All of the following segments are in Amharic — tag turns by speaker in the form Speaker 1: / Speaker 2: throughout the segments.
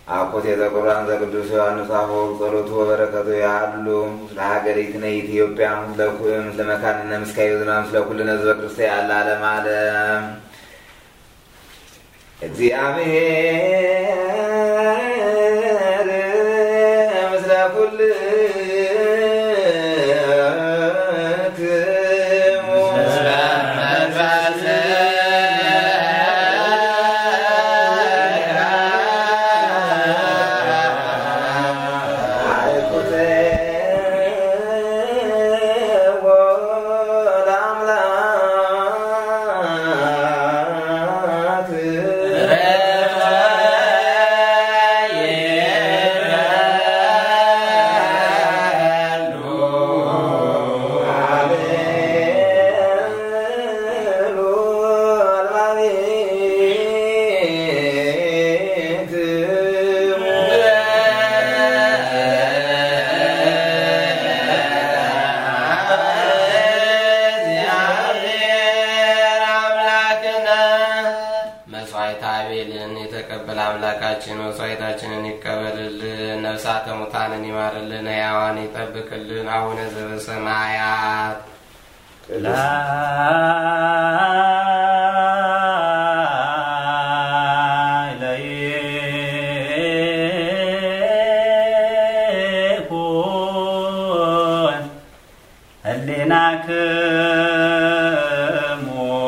Speaker 1: አኮቴተ ቁርባን ዘቅዱስ ዮሐንስ አፈወርቅ ጸሎቱ ወበረከቱ ያሉ ለሀገሪቱነ ኢትዮጵያ ለኩልም ለመካንነ ምስካየ ዝናም ለኩልነ ሕዝበ ክርስቲያን ለዓለመ ዓለም እግዚአብሔር ምስለ ኩልክሙ መስዋዕታችንን ይቀበልልን ነፍሳተ ሙታንን ይማርልን ሕያዋን ይጠብቅልን አቡነ ዘበሰማያት
Speaker 2: ለይኩን ህሊናክሙ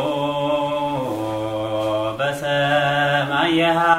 Speaker 2: በሰማይ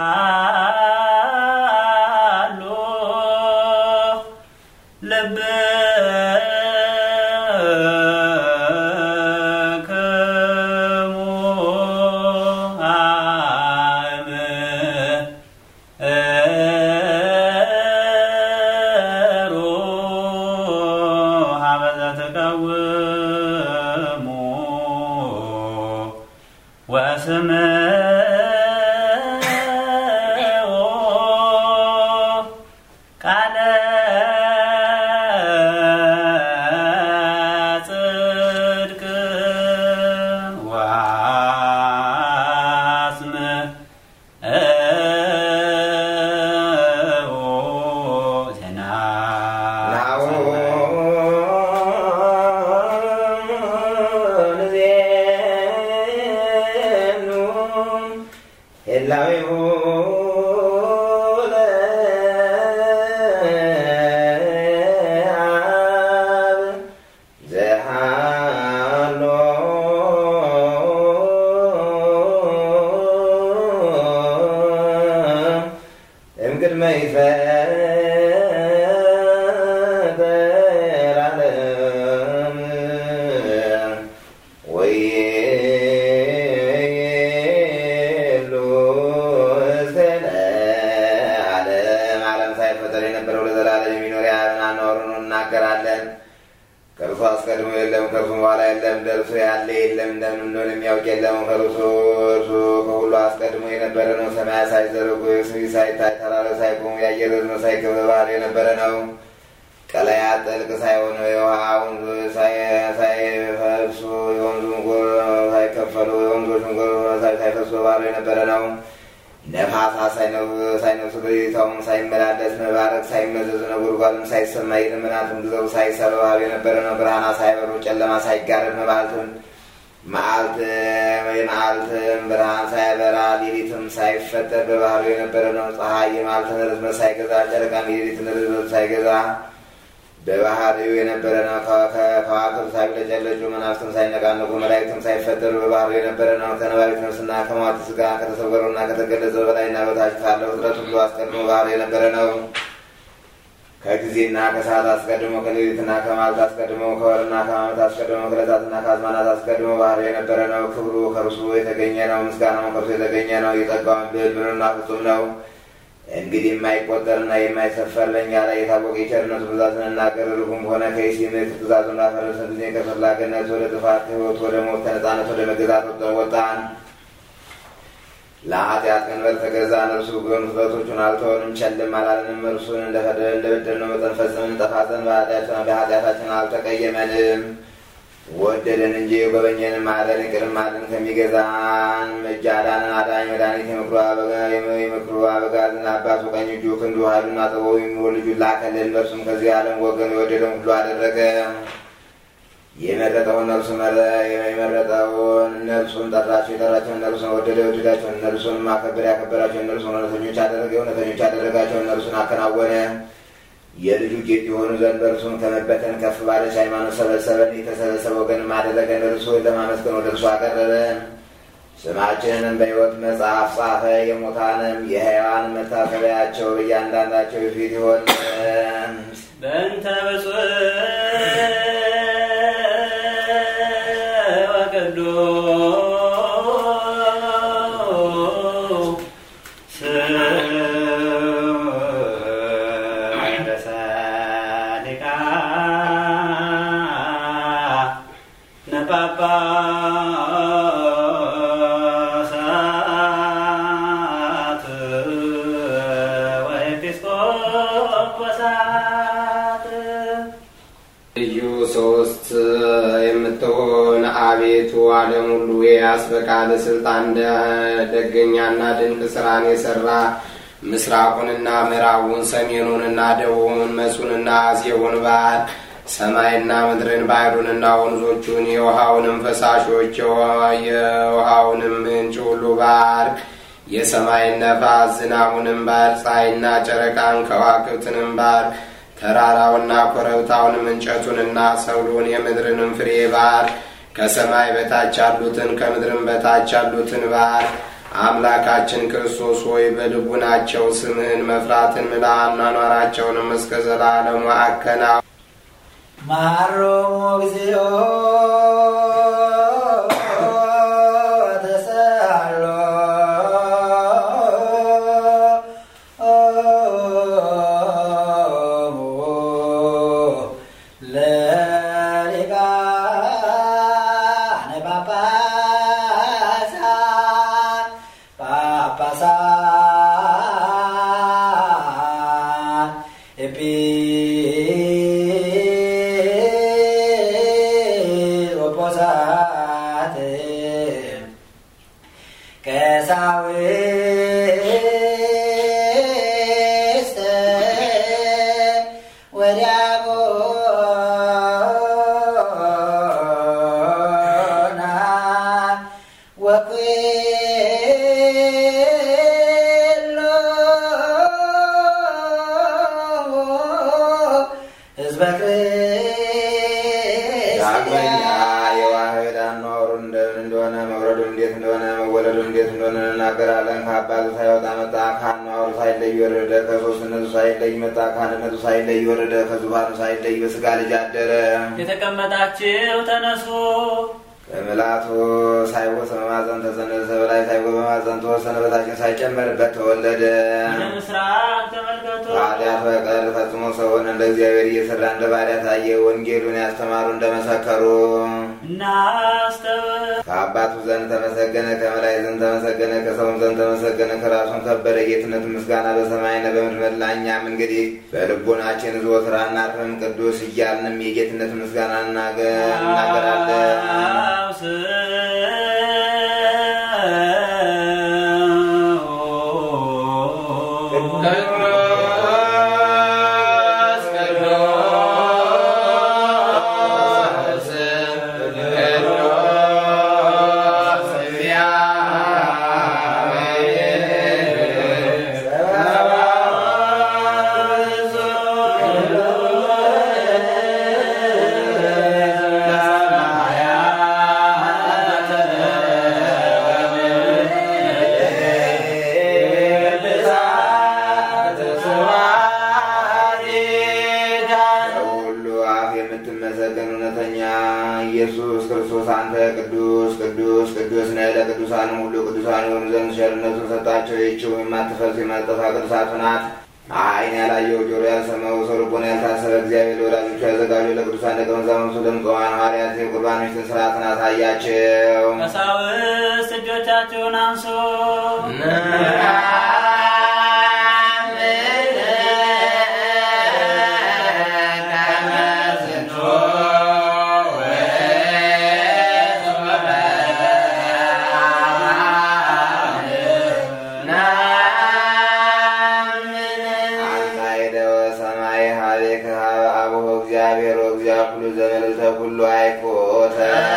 Speaker 2: በባህሪው የነበረ ነው ከዋክብት ሳይብለጨለጩ መናፍስት ሳይነቃነቁ መላእክትም ሳይፈጠሩ በባህሪው የነበረ ነው ከነባቢት ነፍስና ከሟች ሥጋ ከተሰወረውና ከተገለጸው በላይና በታች ካለው ፍጥረት ሁሉ አስቀድሞ ባህሪው የነበረ ነው። ከጊዜና ከሰዓት አስቀድሞ ከሌሊትና ከመዓልት አስቀድሞ ከወርና ከዓመት አስቀድሞ ከዕለታትና ከአዝማናት አስቀድሞ ባህሪው የነበረ ነው። ክብሩ ከእርሱ የተገኘ ነው፣ ምስጋናው ከእርሱ የተገኘ ነው። የጸጋውን ብልጽግና ፍጹም ነው። እንግዲህ የማይቆጠርና የማይሰፈር ለእኛ ላይ የታወቀ የቸርነቱ ብዛትን እናገር። ርጉም ሆነ ከይሲ ምክር ትእዛዙን ላፈረስን ጊዜ ከፈላጊነት ወደ ጥፋት ከሕይወት ወደ ሞት ከነጻነት ወደ መገዛት ወጣን። ለኃጢአት ቀንበር ተገዛን። እርሱ ግን ፍጥረቶቹን አልተወንም ቸልም አላለንም። እርሱን እንደበደልነው መጠን ፈጽመን እንጠፋ ዘንድ በኃጢአታችን አልተቀየመንም።
Speaker 1: ወደደን እንጂ ጎበኘንም አለን ይቅርም አለን ከሚገዛን እጅ አዳነን አዳኝ መድኃኒት የምክሩ አበጋዝን አባቱ ቀኝ እጁ ክንዱ ኃይሉና ጥበቡ የሚሆን ልጁን ላከልን። በእርሱም ከዚህ ዓለም ወገን የወደደውን ሁሉ አደረገ። የመረጠውን እነርሱን ጠራቸው፣ የጠራቸውን እነርሱን ወደደ፣ የወደዳቸውን እነርሱንም አከበረ፣ ያከበራቸውን እነርሱን እውነተኞች አደረገ፣ እውነተኞች አደረጋቸው፣ እነርሱን አከናወነ። የልጁ ጌጥ የሆኑ ዘንድ በእርሱም ከመበተን ከፍ ባለች ሃይማኖት ሰበሰበን። የተሰበሰበ ወገንም አደረገን፣ እርሱ ለማመስገን ወደ እርሱ አቀረበን። ስማችንንም በሕይወት መጽሐፍ ጻፈ። የሙታንም የሕያዋን መታሰቢያቸው እያንዳንዳቸው ፊት ይሆን
Speaker 3: በእንተ ብፁዕ
Speaker 4: ሶስት የምትሆን አቤቱ ዓለም ሁሉ የያዝ በቃል ስልጣን ደገኛና ድንቅ ስራን የሰራ ምስራቁንና ምዕራቡን ሰሜኑንና ደቡቡን መሱንና አዜቡን ባህር ሰማይና ምድርን ባህሩንና ወንዞቹን የውሃውንም ፈሳሾች የውሃውንም ምንጭ ሁሉ ባርክ። የሰማይን ነፋስ ዝናቡንም ባርክ። ፀሐይና ጨረቃን ከዋክብትንም ባርክ። ተራራውና ኮረብታውንም እንጨቱንና ሰብሉን የምድርንም ፍሬ ባርክ። ከሰማይ በታች ያሉትን ከምድርም በታች ያሉትን ባርክ። አምላካችን ክርስቶስ ሆይ በልቡናቸው ስምህን መፍራትን ምላ፣ አኗኗራቸውንም እስከ ዘላለሙ አከናው።
Speaker 5: ማሮሙ እግዚኦ ተሳሎ
Speaker 1: እናገራለን። ከአባቱ ሳይወጣ መጣ፣ ከአኗኗሩ ሳይለይ ወረደ፣ ከሦስትነቱ ሳይለይ መጣ፣ ከአንድነቱ ሳይለይ ወረደ፣ ከዙፋኑ ሳይለይ በሥጋ ልጅ አደረ።
Speaker 3: የተቀመጣችሁ ተነሱ።
Speaker 1: በምልአቱ ሳይወሰን በማኅፀን ተፀነሰ፣ በላይ ሳይወሰን በማኅፀን ተወሰነ፣ በታችን ሳይጨመርበት ተወለደ።
Speaker 3: ወደ ምስራቅ ተመልከቱ።
Speaker 1: ከኃጢአት በቀር ፈጽሞ ሰው ሆነ፣ እንደ እግዚአብሔር እየሠራ እንደ ባሪያ ታየ። ወንጌሉን ያስተማሩ እንደመሰከሩ
Speaker 3: እናስተውል።
Speaker 1: ከአባቱ ዘንድ ተመሰገነ፣ ከመላእክት ዘንድ ተመሰገነ፣ ከሰውም ዘንድ ተመሰገነ። ከራሱም ከበረ ጌትነት ምስጋና በሰማይና በምድር መላ። እኛም እንግዲህ በልቦናችን ዘወትር አናርፍም፣ ቅዱስ እያልንም የጌትነት ምስጋና እናገራለን። ኢየሱስ ክርስቶስ አንተ ቅዱስ ቅዱስ ቅዱስ ነህ። ለቅዱሳንም ሁሉ ቅዱሳን የሆኑ ዘንድ ቸርነቱን ሰጣቸው። ይህችው የማትፈርስ የማትጠፋ ቅዱሳቱ ናት። ዓይን ያላየው ጆሮ ያልሰማው ሰው ልቦና ያልታሰበ እግዚአብሔር ለወዳጆቹ ያዘጋጀው ለቅዱሳን ደቀ መዛሙርቱ ለምጽዋን ሐዋርያት የቁርባኖችን ሥርዓትን አሳያቸው።
Speaker 3: ቀሳውስት እጆቻችሁን አንሱ።
Speaker 1: እግዚአብሔር ወእግዚአብሔር ኩሉ ዘበልዕልተ ኩሉ አይኮተ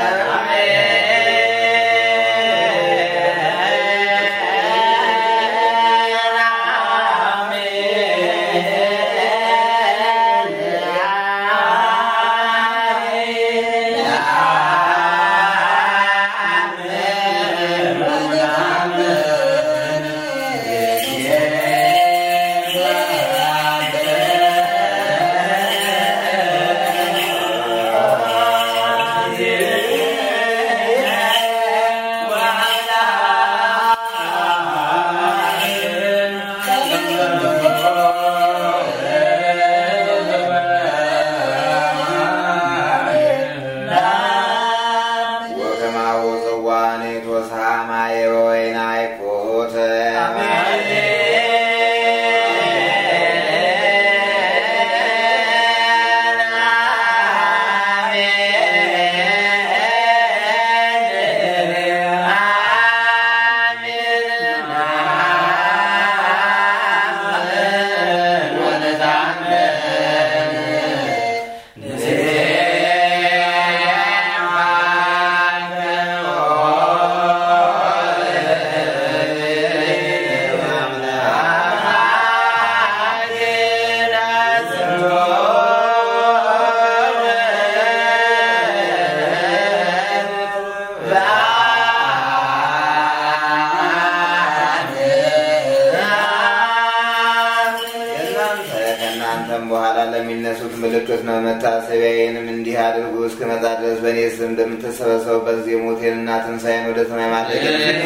Speaker 1: በኋላ ለሚነሱት ምልክት ነው። መታሰቢያዬንም እንዲህ አድርጉ እስክመጣ ድረስ በእኔ ስም እንደምትሰበሰቡበት ጊዜ ሞቴንና ትንሣኤን ወደ ሰማይ ማድረግ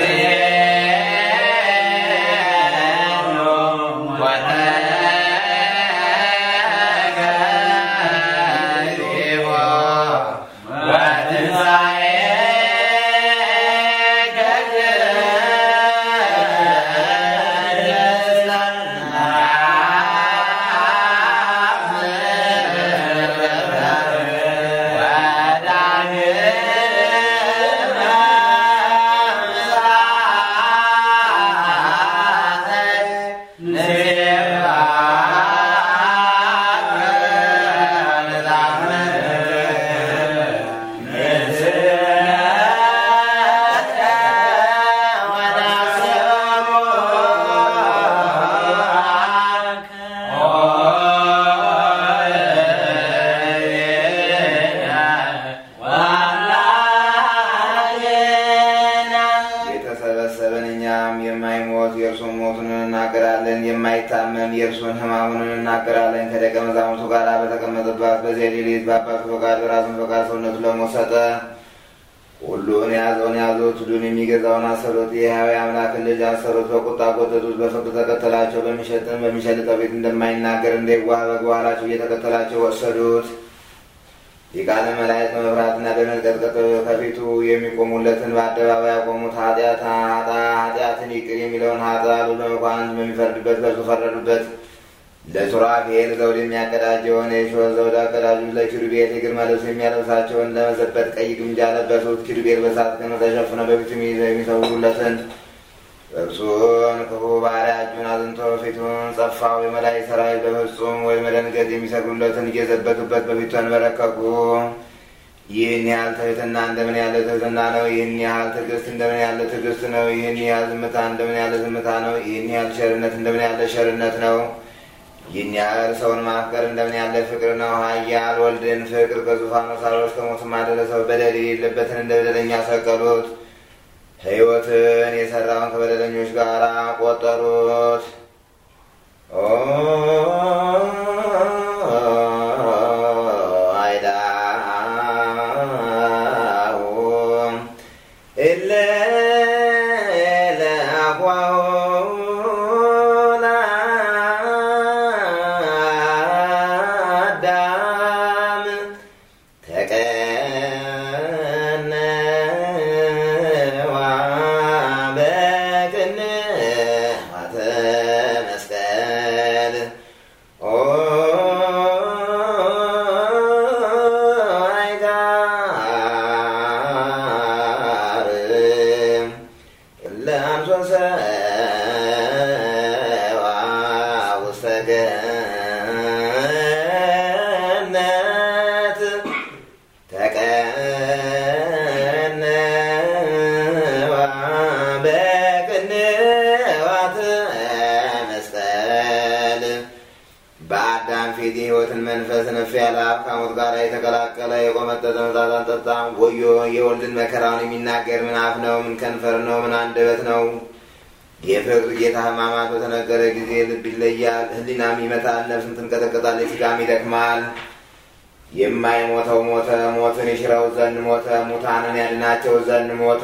Speaker 1: የማይታመም የእርሱን ሕማሙን እናገራለን። ከደቀ መዛሙርቱ ጋር በተቀመጠባት በዚያ ሌሊት በአባቱ ፈቃድ በራሱን ፈቃድ ሰውነቱን ለሞት ሰጠ። ሁሉን የያዘውን ያዙት፣ ሁሉን የሚገዛውን አሰሩት። የሕያው አምላክን ልጅ አሰሩት። በቁጣ ጎተቱት፣ በፍርድ ተከተላቸው። በሚሸልጠው ቤት እንደማይናገር እንደ የዋህ በግ በኋላቸው እየተከተላቸው ወሰዱት። ሊቃነ መላእክት በመፍራትና በመንቀጥቀጥ ከፊቱ የሚቆሙለትን በአደባባይ ያቆሙት። ኃጢአትን ይቅር የሚለውን ኃጥእ በመኳንንት በሚፈርድበት በእርሱ ፈረዱበት። ለሱራፌል ዘውድ የሚያቀዳጀውን የእሾህ ዘውድ አቀዳጁት። ለኪሩቤል የግርማ ልብስ የሚያለብሳቸውን ለመዘበት ቀይ ግምጃ ለበሱት። ኪሩቤል በእሳት ገመድ ተሸፍነው በፊቱ የሚሰውሩለትን እርሱን ክፉ ባሪያ እጁን አዝንቶ ፊቱን ጸፋው። የመላእክት ሠራዊት በፍጹም ወይ መደንገጥ የሚሰግዱለትን እየዘበቱበት በፊቱ ተንበረከኩ። ይህን ያህል ትሕትና እንደምን ያለ ትሕትና ነው! ይህን ያህል ትዕግስት እንደምን ያለ ትዕግስት ነው! ይህን ያህል ዝምታ እንደምን ያለ ዝምታ ነው! ይህን ያህል ቸርነት እንደምን ያለ ቸርነት ነው! ይህን ያህል ሰውን ማፍቀር እንደምን ያለ ፍቅር ነው! ኃያል ወልድን ፍቅር ከዙፋኑ ሳሮች ከሞትም አደረሰው። በደል የሌለበትን እንደ በደለኛ ሰቀሉት። ሕይወትን የሠራውን ከበደለኞች ጋር ቆጠሩት።
Speaker 2: ሰገነ
Speaker 1: በአዳም ፊት የሕይወትን መንፈስ ነፍ ያለ አብ ከሞት ጋር የተቀላቀለ የቆመጠጠ መጠጥ አንጠጣም። ወዮ የወልድን መከራውን የሚናገር ምን አፍ ነው? ምን ከንፈር ነው? ምን አንደበት ነው? የፍቅር ጌታ ሕማማት በተነገረ ጊዜ ልብ ይለያል፣ ሕሊናም ይመታል፣ ነፍስም ትንቀጠቀጣለች፣ ሥጋም ይደክማል። የማይሞተው ሞተ፣ ሞትን ይሽረው ዘንድ ሞተ፣ ሙታንን ያድናቸው ዘንድ ሞተ።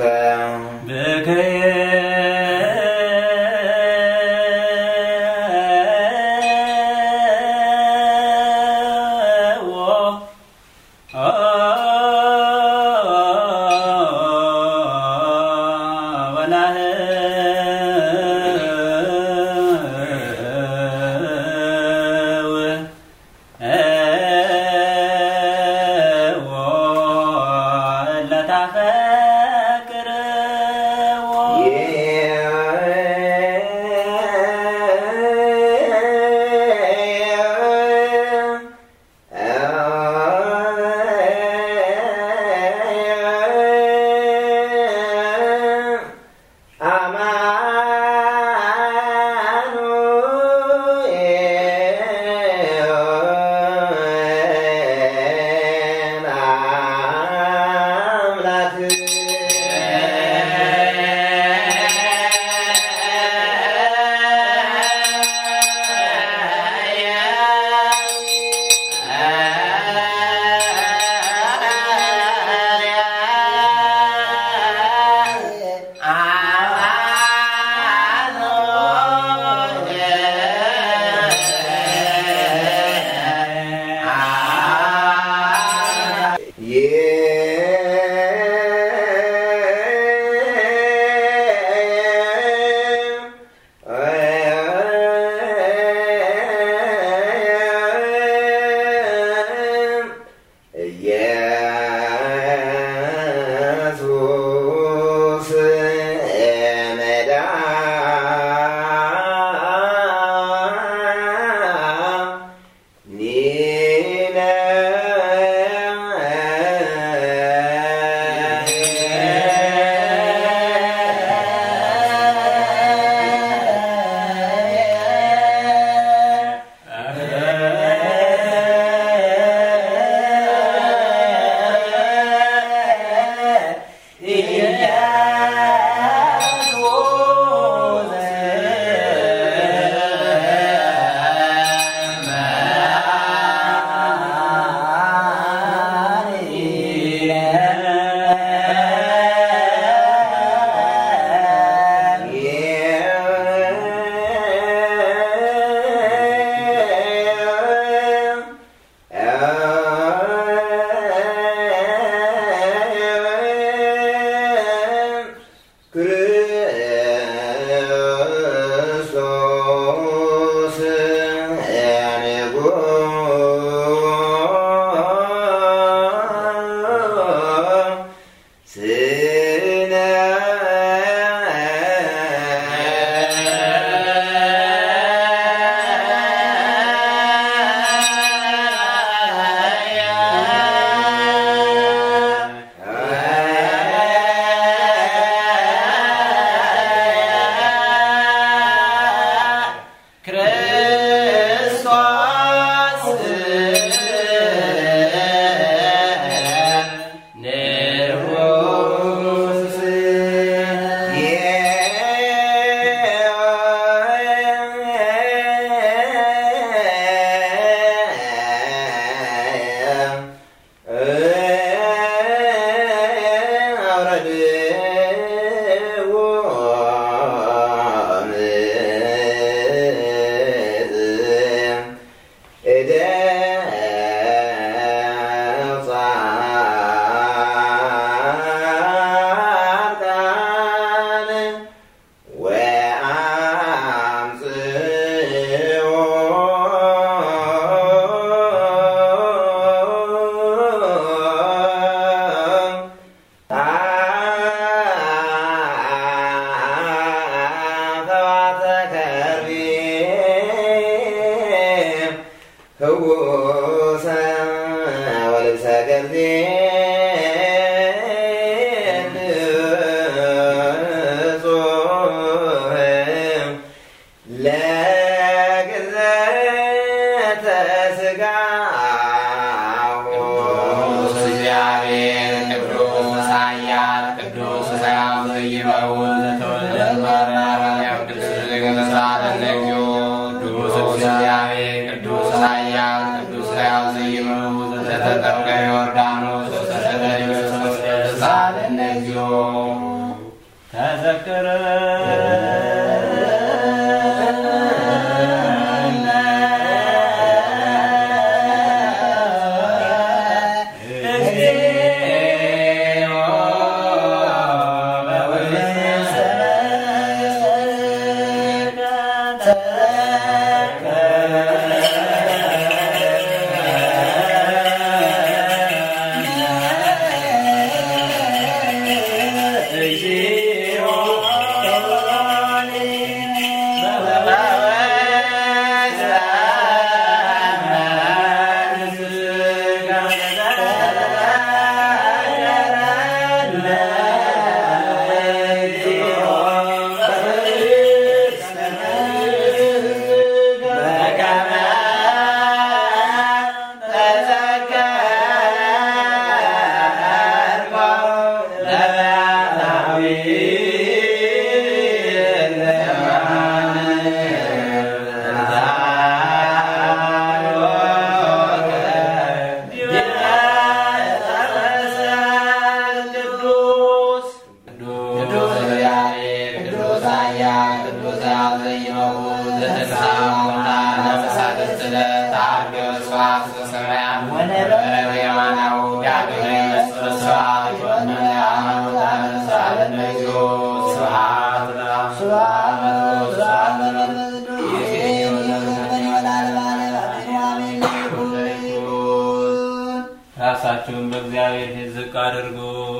Speaker 3: ራሳችሁን በእግዚአብሔር ፊት ዝቅ አድርጉ።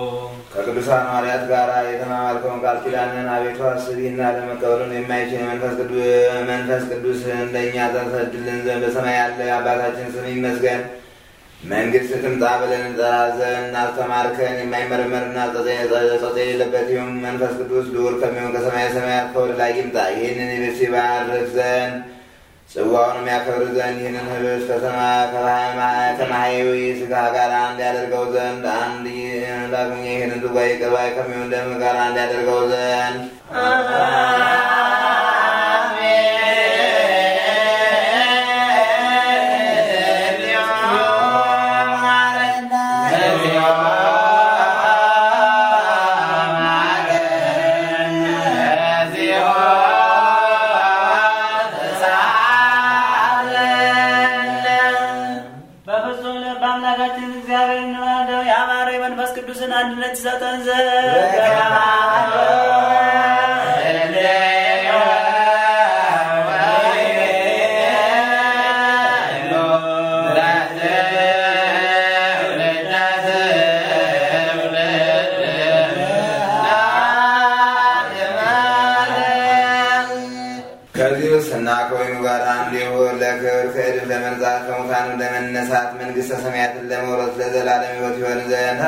Speaker 2: ከቅዱሳን ሐዋርያት ጋር የተማማልከውን ቃል ኪዳንን አቤቱ አስቢና ለመቀበሉን የማይችል መንፈስ ቅዱስ እንደኛ ታሰድልን ዘንድ በሰማይ ያለ አባታችን ስም ይመስገን። መንግሥት ትምጣ ብለን እንጠራ ዘንድ አስተማርከን። የማይመረመርና ጸጸት የሌለበት ይሁን መንፈስ ቅዱስ ልዑል ከሚሆን ከሰማየ ሰማያት ከወደ ላይ ይምጣ። ይህንን ህብስት ይባርክ ዘንድ ጽዋውንም ያከብር ዘንድ ይህንን ህብስት ከማህያዊ ሥጋ ጋር አንድ ያደርገው ዘንድ ዳግመኛ ይህንን ጽዋ ይቅር ባይ ከሚሆን ደም ጋር አንድ ያደርገው ዘንድ
Speaker 3: አንድነት ሰጠን ዘንድ
Speaker 2: ከዚህ ውስጥና ከወይኑ ጋር አንድ ይሁን። ለክብር ከዕድፍ ለመንጻት ከሙታን ለመነሳት መንግሥተ ሰማያትን ለመውረስ ለዘላለም ሕይወት ይሆን ዘንድ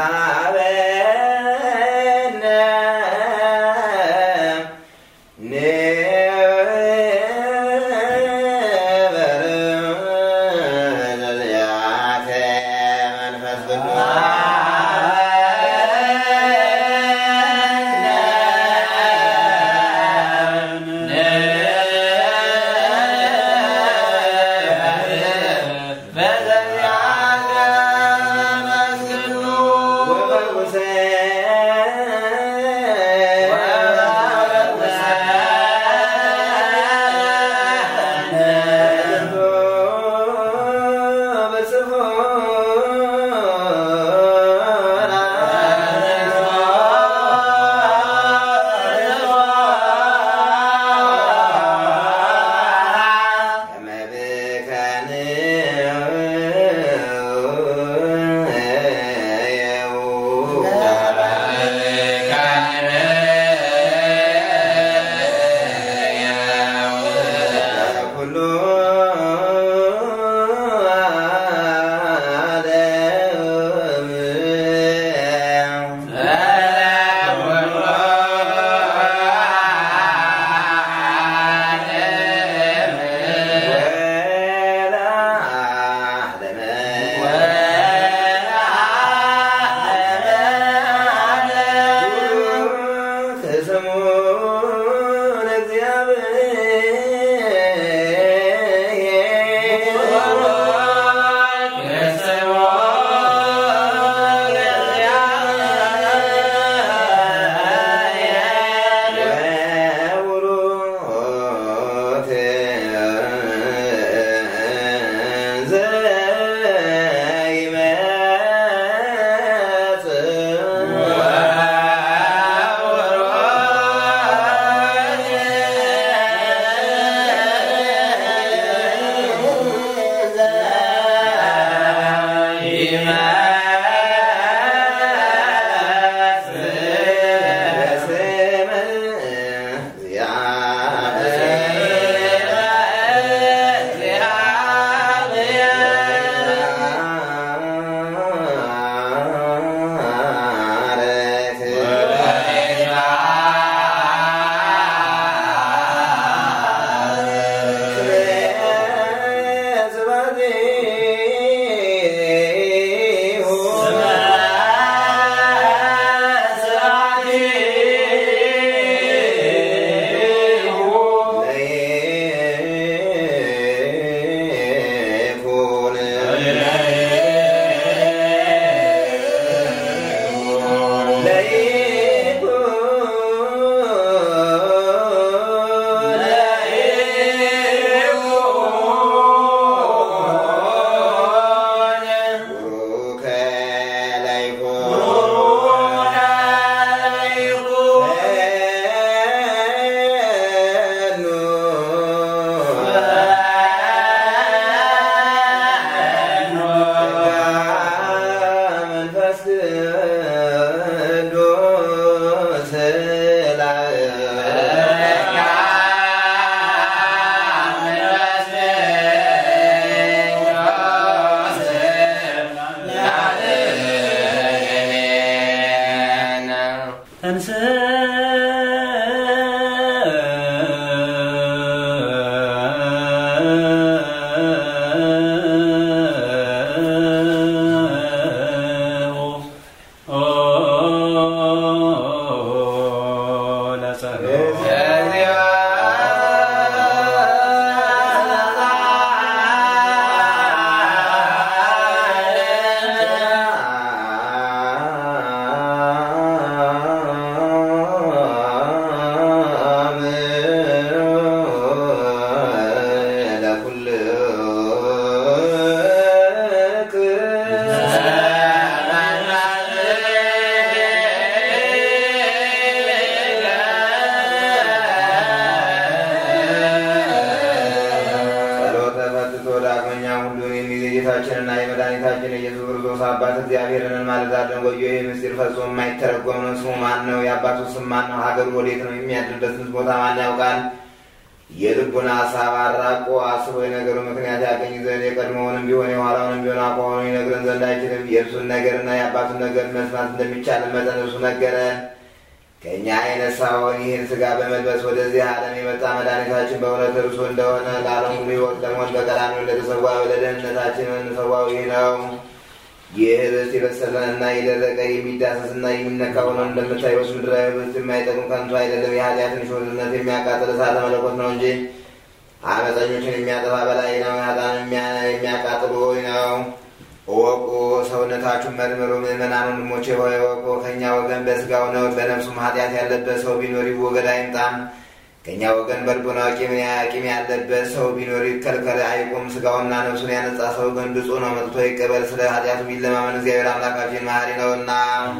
Speaker 1: የጌታችንና የመድኃኒታችን የኢየሱስ ክርስቶስ አባት እግዚአብሔርን እንማልዳለን። ወዮ ይህ ምስጢር ፈጽሞ የማይተረጎም ነው። ስሙ ማን ነው? የአባቱ ስም ማን ነው? ሀገሩ ወዴት ነው? የሚያድርበትን ቦታ ማን ያውቃል? የልቡን ሀሳብ አራቆ አስቦ የነገሩ ምክንያት ያገኝ ዘንድ የቀድሞውንም ቢሆን የኋላውንም ቢሆን አቋሆኑ ይነግረን ዘንድ አይችልም። የእርሱን ነገርና የአባቱን ነገር መስማት እንደሚቻል መጠን እርሱ ነገረን። ከእኛ የነሳውን ይህን ሥጋ በመልበስ ወደዚህ ዓለም የመጣ መድኃኒታችን በእውነት እርሱ እንደሆነ ለዓለም ሁሉ ሕይወት ለሞት በቀራንዮ እንደተሰዋ ለደህንነታችን እንሰዋው ይህ ነው። ይህ ኅብስት የበሰለና የደረቀ የሚዳሰስና የሚነካ ሆኖ እንደምታዩት ምድራዊ ኅብስት የማይጠቅም ከንቱ አይደለም። የኃጢአትን ሾልነት የሚያቃጥል እሳተ መለኮት ነው እንጂ አመፀኞችን የሚያጠፋ በላይ ነው። ኃጥአንን የሚያቃጥል ሆይ ነው። እወቁ፣ ሰውነታችሁን መርምሩ። ምእመናን ወንድሞቼ ሆይ እወቁ። ከእኛ ወገን በሥጋው ነው በነፍሱም ኃጢአት ያለበት ሰው ቢኖር ይወገድ አይምጣም። ከእኛ ወገን በልቡናው ቂም ያለበት ሰው ቢኖር ይከልከል አይቁም። ሥጋውና ነፍሱን ያነጻ ሰው ግን ብፁዕ ነው፣ መጥቶ ይቀበል። ስለ ኃጢአቱ ቢለማመን እግዚአብሔር አምላካችን መሐሪ ነውና።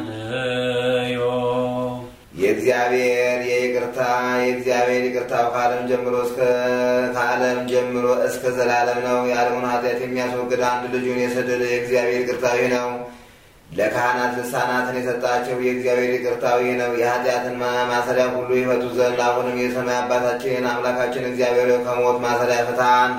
Speaker 1: የእግዚአብሔር ይቅርታው ከዓለም ጀምሮ እስከ ዘላለም ነው። የዓለሙን ኃጢአት የሚያስወግድ አንድ ልጁን የሰደደ የእግዚአብሔር ይቅርታዊ ነው። ለካህናት ልሳናትን የሰጣቸው የእግዚአብሔር ይቅርታዊ ነው። የኃጢአትን ማሰሪያ ሁሉ ይፈቱ ዘንድ አሁንም የሰማይ አባታችን አምላካችን እግዚአብሔር ከሞት ማሰሪያ ፍታን።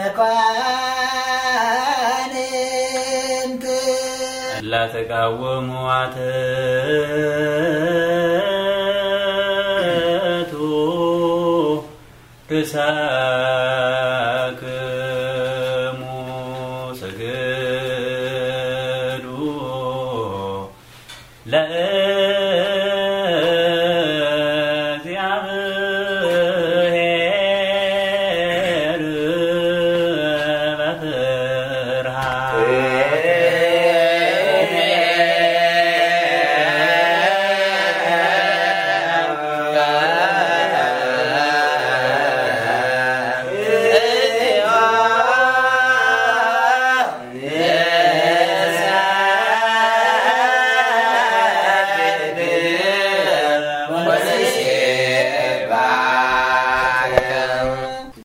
Speaker 5: መኳንንት
Speaker 3: ላተቃወሙ አትቱ ርሳ